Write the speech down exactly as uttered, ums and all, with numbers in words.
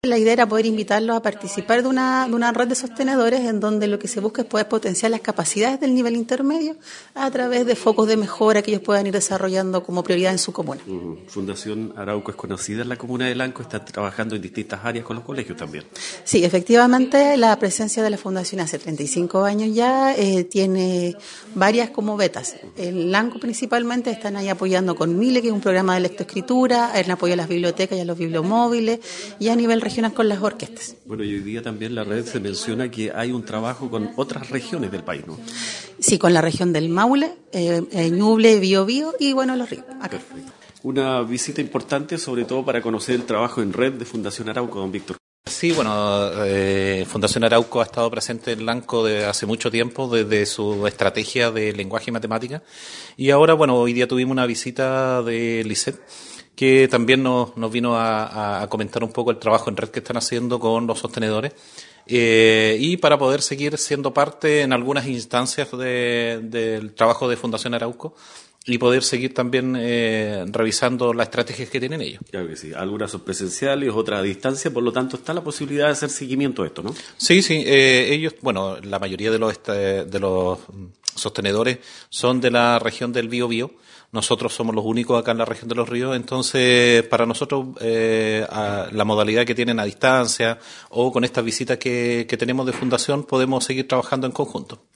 La idea era poder invitarlos a participar de una, de una red de sostenedores en donde lo que se busca es poder potenciar las capacidades del nivel intermedio a través de focos de mejora que ellos puedan ir desarrollando como prioridad en su comuna. Uh-huh. Fundación Arauco es conocida en la comuna de Lanco, está trabajando en distintas áreas con los colegios también. Sí, efectivamente la presencia de la Fundación hace treinta y cinco años ya eh, tiene varias como betas. En Lanco principalmente están ahí apoyando con Mile, que es un programa de lectoescritura, en apoyo a las bibliotecas y a los bibliomóviles, y a nivel regional con las orquestas. Bueno, y hoy día también la red se menciona que hay un trabajo con otras regiones del país, ¿no? Sí, con la región del Maule, eh, eh, Ñuble, Biobío y bueno, Los Ríos. Acá. Perfecto. Una visita importante, sobre todo para conocer el trabajo en red de Fundación Arauco, don Víctor. Sí, bueno, eh, Fundación Arauco ha estado presente en Lanco desde hace mucho tiempo, desde su estrategia de lenguaje y matemática. Y ahora, bueno, hoy día tuvimos una visita de Lisset, que también nos, nos vino a, a comentar un poco el trabajo en red que están haciendo con los sostenedores, eh, y para poder seguir siendo parte en algunas instancias de, del trabajo de Fundación Arauco y poder seguir también eh, revisando las estrategias que tienen ellos. Claro que sí, algunas son presenciales, otras a distancia, por lo tanto está la posibilidad de hacer seguimiento de esto, ¿no? Sí, sí, eh, ellos, bueno, la mayoría de los, este, de los sostenedores son de la región del Biobío. Nosotros somos los únicos acá en la región de Los Ríos, entonces para nosotros eh, a la modalidad que tienen a distancia o con estas visitas que, que tenemos de fundación podemos seguir trabajando en conjunto.